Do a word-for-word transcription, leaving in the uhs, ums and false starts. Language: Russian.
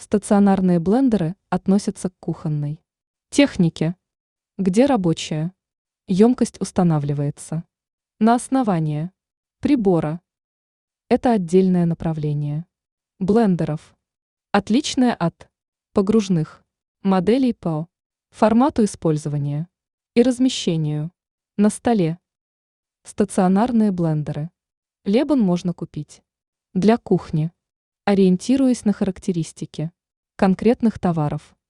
Стационарные блендеры относятся к кухонной технике, где рабочая емкость устанавливается на основании прибора. Это отдельное направление блендеров, отличное от погружных моделей по формату использования и размещению на столе. Стационарные блендеры Лебон можно купить для кухни, ориентируясь на характеристики конкретных товаров.